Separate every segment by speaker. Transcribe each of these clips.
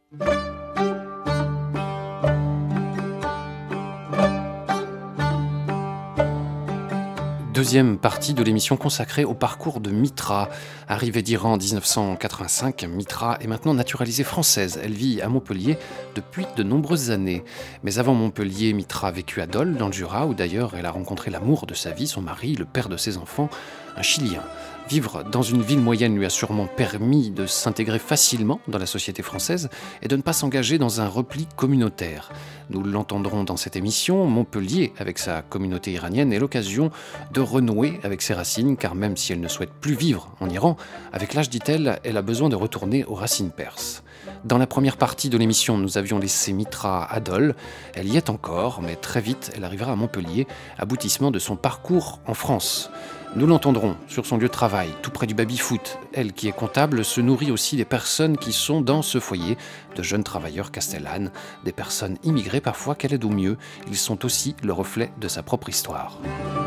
Speaker 1: Deuxième partie de l'émission consacrée au parcours de Mitra. Arrivée d'Iran en 1985, Mitra est maintenant naturalisée française. Elle vit à Montpellier depuis de nombreuses années. Mais avant Montpellier, Mitra a vécu à Dole, dans le Jura, où d'ailleurs elle a rencontré l'amour de sa vie, son mari, le père de ses enfants, un Chilien. Vivre dans une ville moyenne lui a sûrement permis de s'intégrer facilement dans la société française et de ne pas s'engager dans un repli communautaire. Nous l'entendrons dans cette émission, Montpellier, avec sa communauté iranienne, est l'occasion de renouer avec ses racines, car même si elle ne souhaite plus vivre en Iran, avec l'âge, dit-elle, elle a besoin de retourner aux racines perses. Dans la première partie de l'émission, nous avions laissé Mitra à Dole. Elle y est encore, mais très vite, elle arrivera à Montpellier, aboutissement de son parcours en France. Nous l'entendrons sur son lieu de travail, tout près du baby-foot. Elle, qui est comptable, se nourrit aussi des personnes qui sont dans ce foyer, de jeunes travailleurs castellanes, des personnes immigrées parfois qu'elle aide au mieux. Ils sont aussi le reflet de sa propre histoire.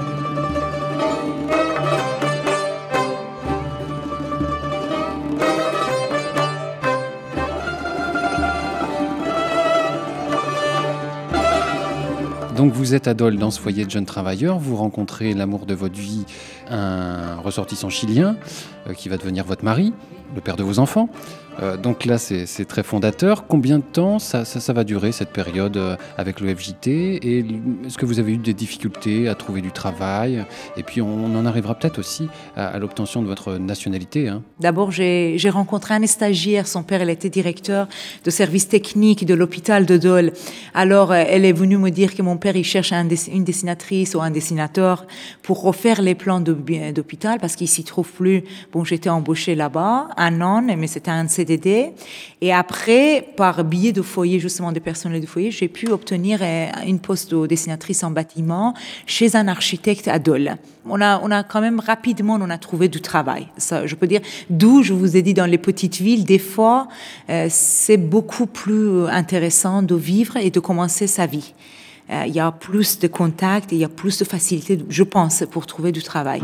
Speaker 1: Donc vous êtes à Dole dans ce foyer de jeunes travailleurs, vous rencontrez l'amour de votre vie, un ressortissant chilien qui va devenir votre mari, le père de vos enfants. Donc là, c'est très fondateur. Combien de temps ça va durer, cette période avec le FJT ? Et est-ce que vous avez eu des difficultés à trouver du travail ? Et puis, on en arrivera peut-être aussi à l'obtention de votre nationalité.
Speaker 2: D'abord, j'ai rencontré un stagiaire. Son père, il était directeur de service technique de l'hôpital de Dole. Alors, elle est venue me dire que mon père, il cherche une dessinatrice ou un dessinateur pour refaire les plans d'hôpital parce qu'il s'y trouve plus. Bon, j'étais embauchée là-bas, 1 an, mais c'était un CDD. Et après, par biais de foyer, justement de personnel de foyer, j'ai pu obtenir une poste de dessinatrice en bâtiment chez un architecte à Dole. On a quand même rapidement, on a trouvé du travail. Ça, je peux dire, d'où je vous ai dit dans les petites villes, des fois, c'est beaucoup plus intéressant de vivre et de commencer sa vie. Il y a plus de contacts et il y a plus de facilité, je pense, pour trouver du travail.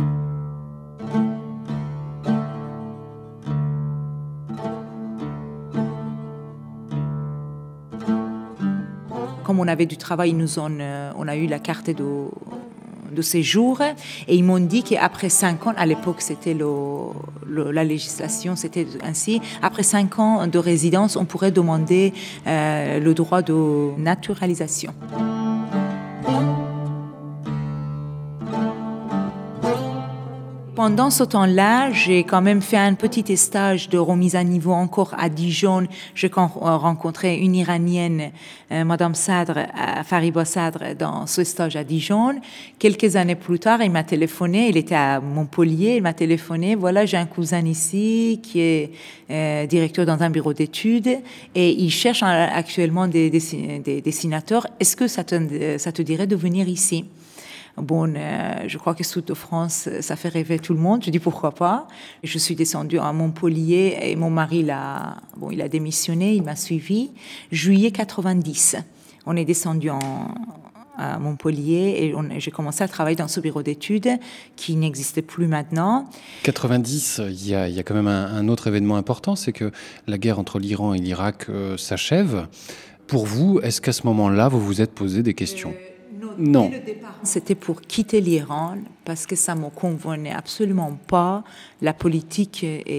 Speaker 2: Comme on avait du travail, on a eu la carte de séjour et ils m'ont dit qu'après 5 ans, à l'époque c'était la législation, c'était ainsi, après 5 ans de résidence, on pourrait demander le droit de naturalisation. Pendant ce temps-là, j'ai quand même fait un petit stage de remise à niveau encore à Dijon. J'ai rencontré une Iranienne, Madame Sadr, Fariba Sadr, dans ce stage à Dijon. Quelques années plus tard, il m'a téléphoné, il était à Montpellier, il m'a téléphoné, voilà, j'ai un cousin ici qui est directeur dans un bureau d'études et il cherche actuellement des dessinateurs. Est-ce que ça te dirait de venir ici ? Bon, je crois que Sud de France, ça fait rêver tout le monde. Je dis pourquoi pas. Je suis descendue à Montpellier et mon mari il a démissionné, il m'a suivi. Juillet 90, on est descendu à Montpellier et j'ai commencé à travailler dans ce bureau d'études qui n'existe plus maintenant.
Speaker 1: 90, il y a quand même un autre événement important, c'est que la guerre entre l'Iran et l'Irak s'achève. Pour vous, est-ce qu'à ce moment-là, vous vous êtes posé des questions ? Non.
Speaker 2: Dès le départ, c'était pour quitter l'Iran parce que ça me convenait absolument pas. La politique et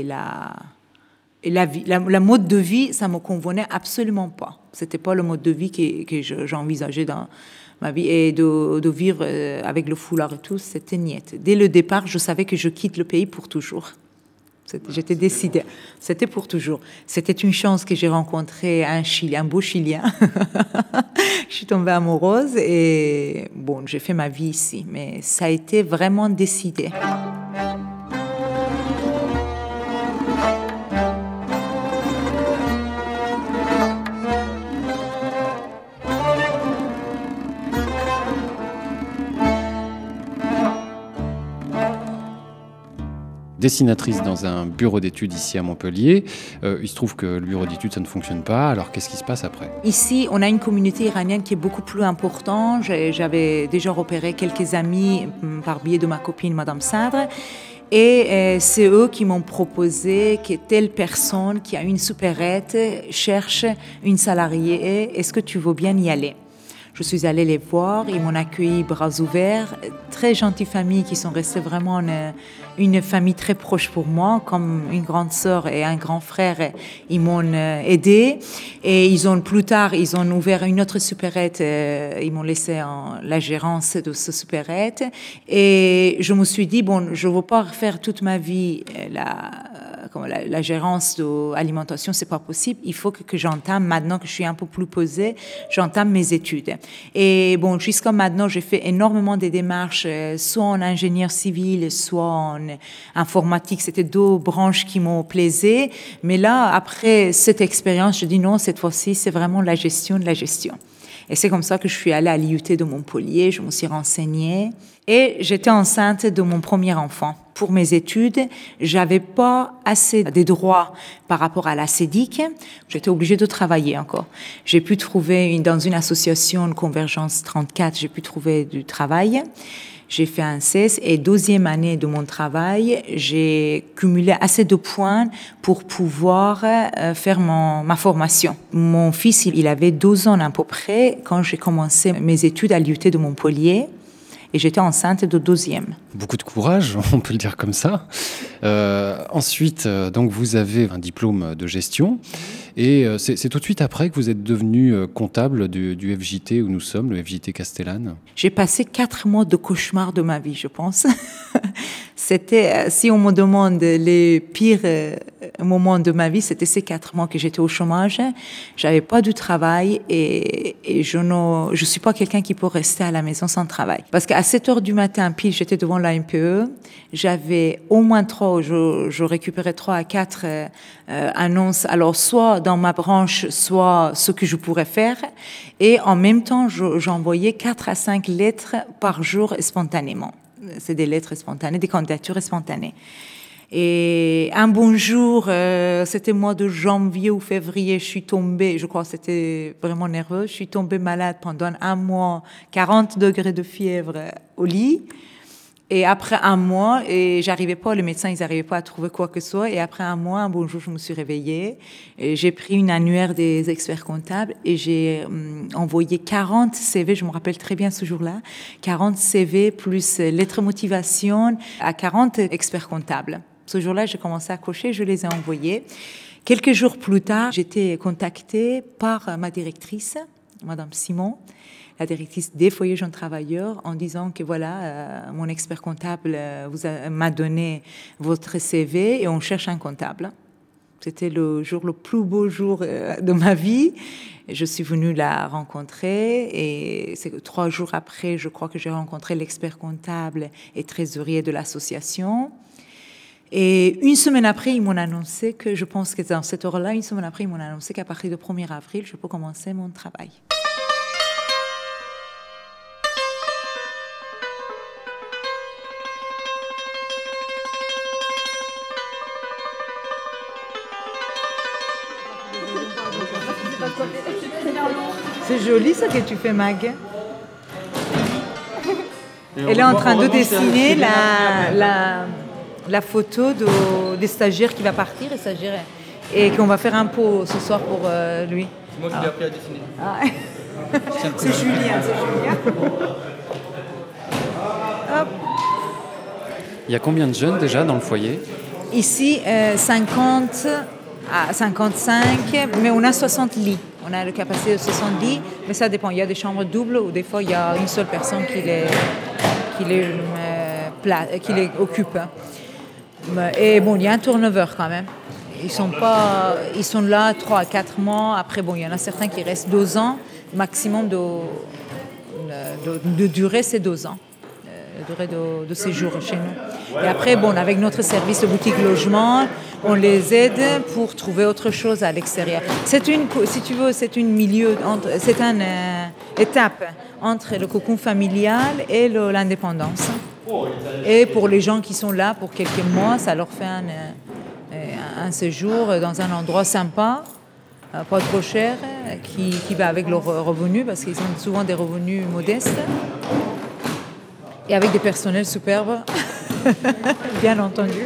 Speaker 2: la mode de vie, ça me convenait absolument pas. C'était pas le mode de vie que j'envisageais dans ma vie et de vivre avec le foulard et tout, c'était niette. Dès le départ, je savais que je quitte le pays pour toujours. J'étais décidée. C'était pour toujours. C'était une chance que j'ai rencontré un beau Chilien. Je suis tombée amoureuse et bon, j'ai fait ma vie ici. Mais ça a été vraiment décidé.
Speaker 1: Dessinatrice dans un bureau d'études ici à Montpellier. Il se trouve que le bureau d'études, ça ne fonctionne pas. Alors, qu'est-ce qui se passe après ?
Speaker 2: Ici, on a une communauté iranienne qui est beaucoup plus importante. J'avais déjà repéré quelques amis par biais de ma copine, Madame Sadr. Et c'est eux qui m'ont proposé que telle personne qui a une supérette cherche une salariée. Est-ce que tu veux bien y aller? Je suis allée les voir, ils m'ont accueilli bras ouverts. Très gentille famille qui sont restés vraiment une famille très proche pour moi, comme une grande sœur et un grand frère. Ils m'ont aidé et plus tard, ils ont ouvert une autre supérette. Ils m'ont laissé la gérance de ce supérette. Et je me suis dit, bon, je ne veux pas faire toute ma vie la gérance de l'alimentation, c'est pas possible. Il faut que j'entame, maintenant que je suis un peu plus posée, j'entame mes études. Et bon, jusqu'à maintenant, j'ai fait énormément de démarches, soit en ingénieur civil, soit en informatique. C'était deux branches qui m'ont plaisé. Mais là, après cette expérience, je dis non, cette fois-ci, c'est vraiment la gestion de la gestion. Et c'est comme ça que je suis allée à l'IUT de Montpellier, je me suis renseignée et j'étais enceinte de mon premier enfant. Pour mes études, j'avais pas assez de droits par rapport à la CEDIC. J'étais obligée de travailler encore. J'ai pu trouver dans une association Convergence 34, j'ai pu trouver du travail. J'ai fait un CES et 12e année de mon travail, j'ai cumulé assez de points pour pouvoir faire ma formation. Mon fils, il avait 12 ans à peu près quand j'ai commencé mes études à l'IUT de Montpellier. Et j'étais enceinte de 12e.
Speaker 1: Beaucoup de courage, on peut le dire comme ça. Ensuite, donc vous avez un diplôme de gestion. Et c'est tout de suite après que vous êtes devenu comptable du FJT où nous sommes, le FJT Castellane.
Speaker 2: J'ai passé 4 mois de cauchemar de ma vie, je pense. C'était, si on me demande les pires moments de ma vie, c'était ces 4 mois que j'étais au chômage. J'avais pas de travail et je suis pas quelqu'un qui peut rester à la maison sans travail. Parce qu'à 7 heures du matin, pile, j'étais devant la MPE. J'avais au moins 3, je récupérais 3 à 4 annonces. Alors, soit dans ma branche, soit ce que je pourrais faire. Et en même temps, j'envoyais 4 à 5 lettres par jour spontanément. C'est des lettres spontanées, des candidatures spontanées. Et un bon jour, c'était mois de janvier ou février, je suis tombée, je crois que c'était vraiment nerveux, je suis tombée malade pendant un mois, 40 degrés de fièvre au lit. Et après un mois, et j'arrivais pas, les médecins, ils n'arrivaient pas à trouver quoi que ce soit. Et après un mois, un bon jour, je me suis réveillée. Et j'ai pris une annuaire des experts comptables et j'ai envoyé 40 CV, je me rappelle très bien ce jour-là, 40 CV plus lettres motivation à 40 experts comptables. Ce jour-là, j'ai commencé à cocher, je les ai envoyés. Quelques jours plus tard, j'étais contactée par ma directrice, Madame Simon, la directrice des foyers jeunes travailleurs, en disant que voilà, mon expert comptable m'a donné votre CV et on cherche un comptable. C'était le plus beau jour de ma vie. Je suis venue la rencontrer et c'est 3 jours après, je crois que j'ai rencontré l'expert comptable et trésorier de l'association. Et une semaine après, ils m'ont annoncé que, je pense que dans cette heure-là, une semaine après, ils m'ont annoncé qu'à partir du 1er avril, je peux commencer mon travail. C'est joli ça que tu fais, Mag. Elle est en train de dessiner la photo des stagiaires qui va partir et qu'on va faire un pot ce soir pour lui.
Speaker 3: C'est moi qui l'ai appris à dessiner.
Speaker 2: Ah. C'est Julien. Hop.
Speaker 1: Il y a combien de jeunes déjà dans le foyer?
Speaker 2: Ici, 50 à 55, mais on a 60 lits. On a la capacité de 60 lits, mais ça dépend. Il y a des chambres doubles où des fois il y a une seule personne qui les occupe. Et bon, il y a un turnover quand même. Ils sont là 3 à 4 mois. Après, bon, il y en a certains qui restent 2 ans. Maximum de durée, c'est 2 ans. Durée de séjour chez nous. Et après, bon, avec notre service de boutique logement, on les aide pour trouver autre chose à l'extérieur. Si tu veux, c'est une étape entre le cocon familial et l'indépendance. Et pour les gens qui sont là pour quelques mois, ça leur fait un séjour dans un endroit sympa, pas trop cher, qui va avec leurs revenus, parce qu'ils ont souvent des revenus modestes. Et avec des personnels superbes. Bien entendu.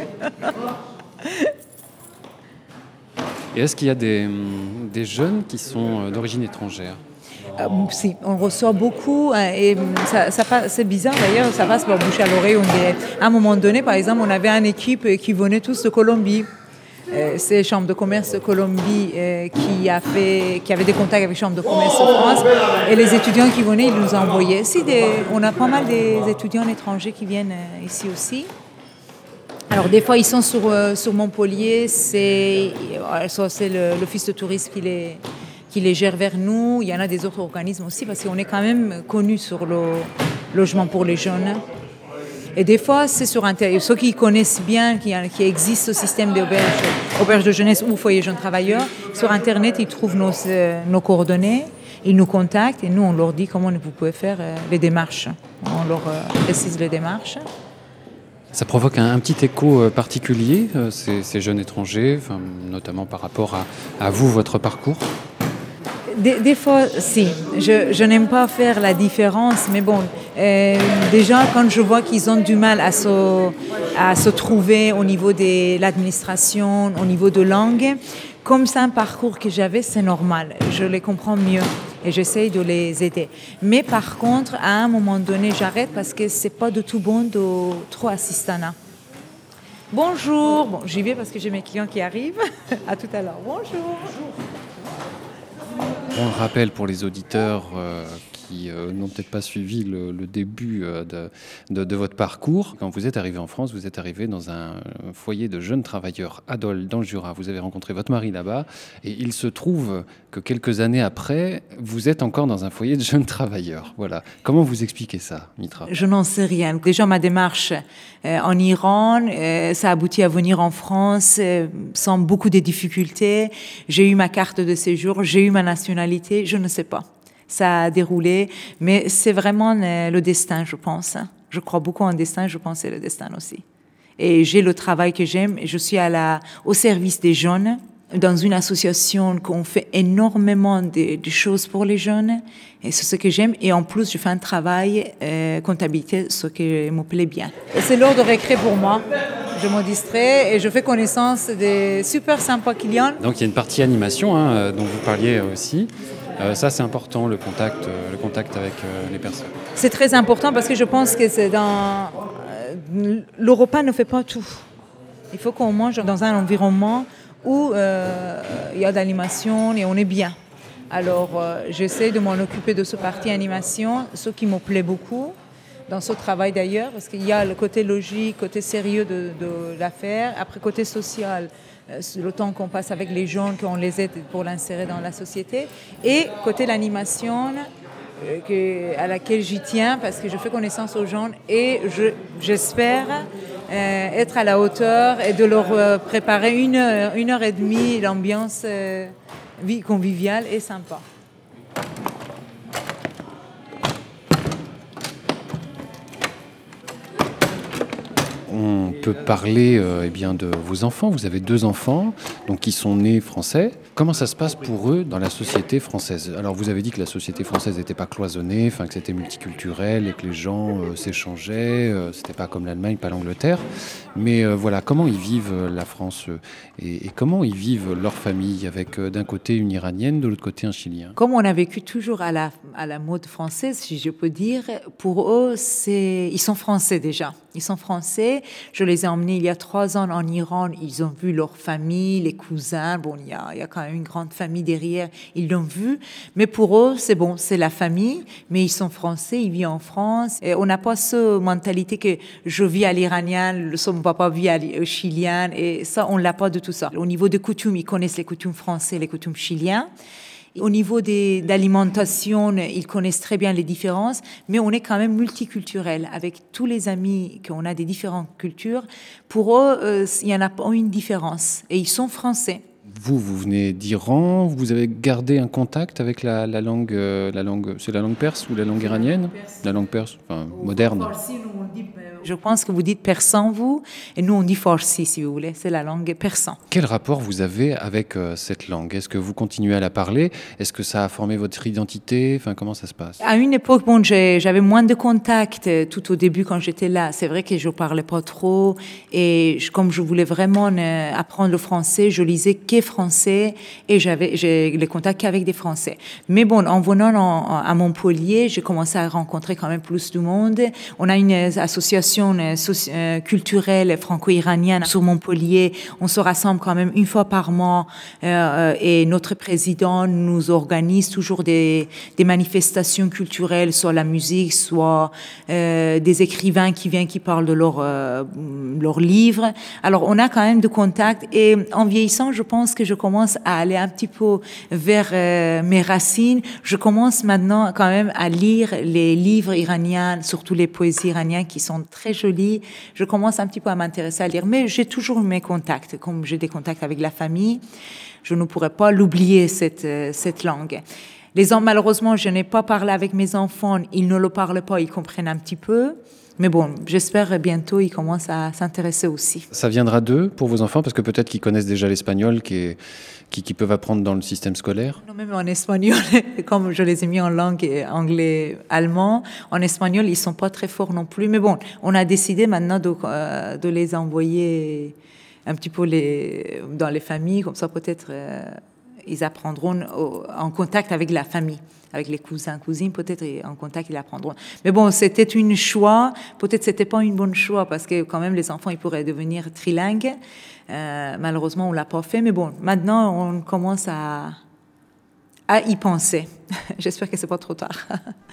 Speaker 1: Et est-ce qu'il y a des jeunes qui sont d'origine étrangère ?
Speaker 2: Si, on reçoit beaucoup et c'est bizarre d'ailleurs, ça passe par bouche à l'oreille. À un moment donné, par exemple, on avait une équipe qui venait tous de Colombie. C'est Chambre de commerce de Colombie qui avait des contacts avec les Chambres de commerce de France. Et les étudiants qui venaient, ils nous envoyaient. On a pas mal d'étudiants étrangers qui viennent ici aussi. Alors des fois, ils sont sur Montpellier. C'est l'Office de tourisme qui les gère vers nous. Il y en a des autres organismes aussi parce qu'on est quand même connus sur le logement pour les jeunes. Et des fois, c'est sur Internet. Ceux qui connaissent bien, qui existe ce système d'auberge de jeunesse ou foyer jeunes travailleurs, sur Internet, ils trouvent nos coordonnées, ils nous contactent et nous, on leur dit comment vous pouvez faire les démarches. On leur précise les démarches.
Speaker 1: Ça provoque un petit écho particulier, ces jeunes étrangers, notamment par rapport à vous, votre parcours ?
Speaker 2: Des fois, si. Je n'aime pas faire la différence, mais bon, déjà, quand je vois qu'ils ont du mal à se trouver au niveau de l'administration, au niveau de langue, comme c'est un parcours que j'avais, c'est normal. Je les comprends mieux et j'essaye de les aider. Mais par contre, à un moment donné, j'arrête parce que c'est pas du tout bon de trop assistanat. Bonjour. Bon, j'y vais parce que j'ai mes clients qui arrivent. À tout à l'heure. Bonjour.
Speaker 1: On le rappelle pour les auditeurs qui n'ont peut-être pas suivi le début de votre parcours. Quand vous êtes arrivé en France, vous êtes arrivé dans un foyer de jeunes travailleurs à Dole, dans le Jura. Vous avez rencontré votre mari là-bas et il se trouve que quelques années après, vous êtes encore dans un foyer de jeunes travailleurs. Voilà. Comment vous expliquez ça, Mitra ?
Speaker 2: Je n'en sais rien. Déjà, ma démarche en Iran, ça a abouti à venir en France sans beaucoup de difficultés. J'ai eu ma carte de séjour, j'ai eu ma nationalité, je ne sais pas. Ça a déroulé, mais c'est vraiment le destin, je pense. Je crois beaucoup en destin, je pense que c'est le destin aussi. Et j'ai le travail que j'aime, et je suis au service des jeunes, dans une association qu'on fait énormément de choses pour les jeunes, et c'est ce que j'aime. Et en plus, je fais un travail comptabilité, ce qui me plaît bien. Et c'est l'heure de récré pour moi. Je me distrais et je fais connaissance des super sympas clients.
Speaker 1: Donc il y a une partie animation dont vous parliez aussi. Ça, c'est important, le contact avec les personnes.
Speaker 2: C'est très important parce que je pense que le repas ne fait pas tout. Il faut qu'on mange dans un environnement où il y a d'animation et on est bien. Alors, j'essaie de m'en occuper de ce parti animation, ce qui me plaît beaucoup dans ce travail d'ailleurs, parce qu'il y a le côté logique, côté sérieux de l'affaire, après côté social, le temps qu'on passe avec les gens, qu'on les aide pour l'insérer dans la société, et côté l'animation, à laquelle j'y tiens, parce que je fais connaissance aux gens et j'espère être à la hauteur et de leur préparer une heure et demie d'ambiance conviviale et sympa.
Speaker 1: On peut parler de vos enfants. Vous avez 2 enfants donc, qui sont nés français. Comment ça se passe pour eux dans la société française ? Alors vous avez dit que la société française n'était pas cloisonnée, que c'était multiculturel et que les gens s'échangeaient. C'était pas comme l'Allemagne, pas l'Angleterre. Mais voilà, comment ils vivent la France et comment ils vivent leur famille avec d'un côté une Iranienne, de l'autre côté un Chilien ?
Speaker 2: Comme on a vécu toujours à la mode française, si je peux dire, pour eux, ils sont français déjà. Ils sont français. Je les ai emmenés il y a 3 ans en Iran. Ils ont vu leur famille, les cousins. Bon, il y a quand même une grande famille derrière. Ils l'ont vu. Mais pour eux, c'est bon, c'est la famille. Mais ils sont français, ils vivent en France. Et on n'a pas cette mentalité que je vis à l'iranienne, son papa vit au chilien. Et ça, on l'a pas de tout ça. Au niveau des coutumes, ils connaissent les coutumes français, les coutumes chiliens. Au niveau d'alimentation, ils connaissent très bien les différences, mais on est quand même multiculturel. Avec tous les amis qu'on a des différentes cultures, pour eux, il n'y en a pas une différence. Et ils sont français.
Speaker 1: Vous venez d'Iran, vous avez gardé un contact avec la langue, c'est la langue perse ou la langue iranienne ? La langue perse, moderne.
Speaker 2: Je pense que vous dites persan, vous, et nous on dit farsi, si vous voulez. C'est la langue persan.
Speaker 1: Quel rapport vous avez avec cette langue? Est-ce que vous continuez à la parler? Est-ce que ça a formé votre identité? Enfin, comment ça se passe?
Speaker 2: À une époque, bon, j'avais moins de contacts tout au début quand j'étais là. C'est vrai que je parlais pas trop et comme je voulais vraiment apprendre le français, je lisais que français et j'ai les contacts qu'avec des Français. Mais bon, en venant à Montpellier, j'ai commencé à rencontrer quand même plus de monde. On a une association culturelle franco-iranienne sur Montpellier. On se rassemble quand même une fois par mois et notre président nous organise toujours des manifestations culturelles, soit la musique, soit des écrivains qui viennent, qui parlent de leurs livres. Alors, on a quand même de contacts et en vieillissant, je pense que je commence à aller un petit peu vers mes racines. Je commence maintenant quand même à lire les livres iraniens, surtout les poésies iraniennes qui sont très jolies. Je commence un petit peu à m'intéresser à lire, mais j'ai toujours mes contacts. Comme j'ai des contacts avec la famille, je ne pourrais pas l'oublier, cette langue. Malheureusement, je n'ai pas parlé avec mes enfants, ils ne le parlent pas, ils comprennent un petit peu. Mais bon, j'espère bientôt ils commencent à s'intéresser aussi.
Speaker 1: Ça viendra d'eux pour vos enfants, parce que peut-être qu'ils connaissent déjà l'espagnol qui peuvent apprendre dans le système scolaire?
Speaker 2: Non, même en espagnol, comme je les ai mis en langue anglais, allemand, en espagnol, ils sont pas très forts non plus. Mais bon, on a décidé maintenant de les envoyer un petit peu dans les familles, comme ça peut-être ils apprendront en contact avec la famille. Avec les cousins, cousines, peut-être en contact, ils apprendront. Mais bon, c'était une choix. Peut-être c'était pas une bonne choix parce que quand même, les enfants, ils pourraient devenir trilingues. Malheureusement, on l'a pas fait. Mais bon, maintenant, on commence à y penser. J'espère que c'est pas trop tard.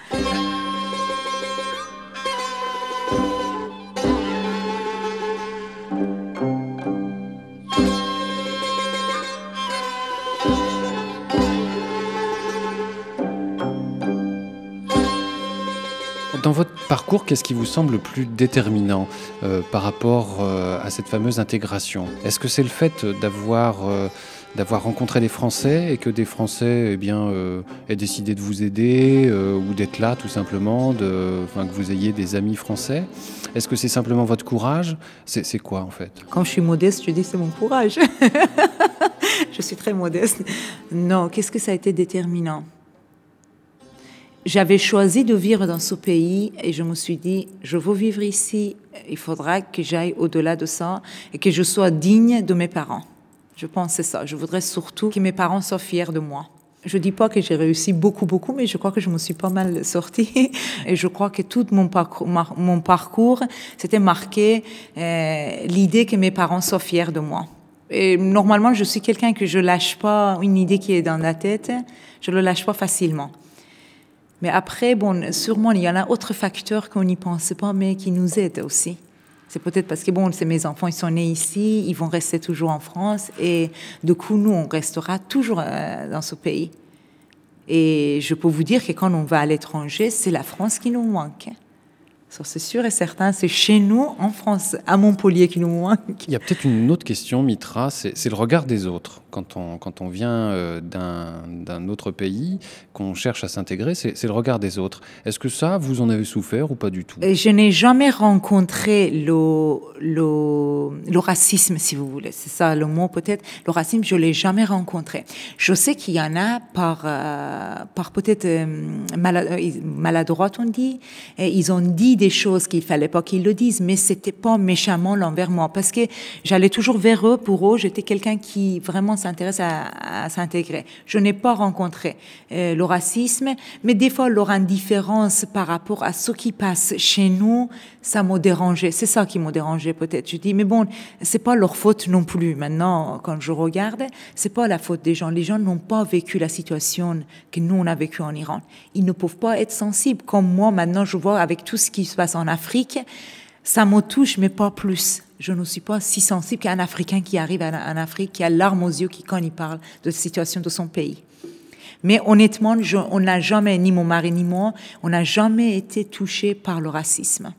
Speaker 1: Dans votre parcours, qu'est-ce qui vous semble le plus déterminant par rapport à cette fameuse intégration? Est-ce que c'est le fait d'avoir rencontré des Français et que des Français aient décidé de vous aider ou d'être là tout simplement, que vous ayez des amis français? Est-ce que c'est simplement votre courage? C'est quoi en fait?
Speaker 2: Quand je suis modeste, je dis c'est mon courage. Je suis très modeste. Non, qu'est-ce que ça a été déterminant? J'avais choisi de vivre dans ce pays et je me suis dit, je veux vivre ici, il faudra que j'aille au-delà de ça et que je sois digne de mes parents. Je pense que c'est ça. Je voudrais surtout que mes parents soient fiers de moi. Je ne dis pas que j'ai réussi beaucoup, mais je crois que je me suis pas mal sortie. Et je crois que tout mon parcours c'était marqué l'idée que mes parents soient fiers de moi. Et normalement, je suis quelqu'un que je lâche pas une idée qui est dans la tête, je le lâche pas facilement. Mais après, bon, sûrement, il y en a autres facteurs qu'on n'y pense pas, mais qui nous aident aussi. C'est peut-être parce que, bon, c'est mes enfants, ils sont nés ici, ils vont rester toujours en France, et du coup, nous, on restera toujours dans ce pays. Et je peux vous dire que quand on va à l'étranger, c'est la France qui nous manque. Ça, c'est sûr et certain, c'est chez nous, en France, à Montpellier, qui nous manque.
Speaker 1: Il y a peut-être une autre question, Mitra, c'est le regard des autres. Quand on vient d'un autre pays, qu'on cherche à s'intégrer, c'est le regard des autres. Est-ce que ça, vous en avez souffert ou pas du tout?
Speaker 2: Je n'ai jamais rencontré le racisme, si vous voulez. C'est ça le mot peut-être. Le racisme, je ne l'ai jamais rencontré. Je sais qu'il y en a par peut-être maladroite, on dit. Et ils ont dit des choses qu'il ne fallait pas qu'ils le disent, mais ce n'était pas méchamment envers moi. Parce que j'allais toujours vers eux. Pour eux, j'étais quelqu'un qui vraiment s'intéresse à s'intégrer. Je n'ai pas rencontré le racisme, mais des fois leur indifférence par rapport à ce qui passe chez nous, ça m'a dérangé. C'est ça qui m'a dérangé peut-être. Je dis mais bon, c'est pas leur faute non plus. Maintenant, quand je regarde, c'est pas la faute des gens. Les gens n'ont pas vécu la situation que nous on a vécu en Iran. Ils ne peuvent pas être sensibles comme moi. Maintenant, je vois avec tout ce qui se passe en Afrique, ça me touche, mais pas plus. Je ne suis pas si sensible qu'un Africain qui arrive en Afrique, qui a larmes aux yeux, qui quand il parle de la situation de son pays. Mais honnêtement, on n'a jamais, ni mon mari ni moi, on n'a jamais été touchés par le racisme.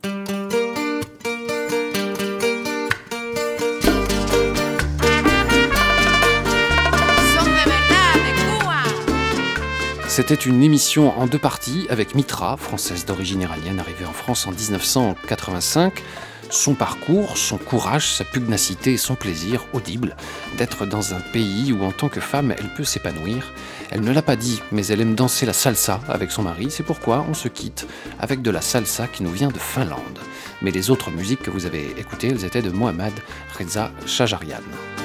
Speaker 1: c'était une émission en 2 parties avec Mitra, française d'origine iranienne arrivée en France en 1985. Son parcours, son courage, sa pugnacité et son plaisir audible d'être dans un pays où en tant que femme elle peut s'épanouir. Elle ne l'a pas dit, mais elle aime danser la salsa avec son mari, c'est pourquoi on se quitte avec de la salsa qui nous vient de Finlande. Mais les autres musiques que vous avez écoutées, elles étaient de Mohammad Reza Shajarian.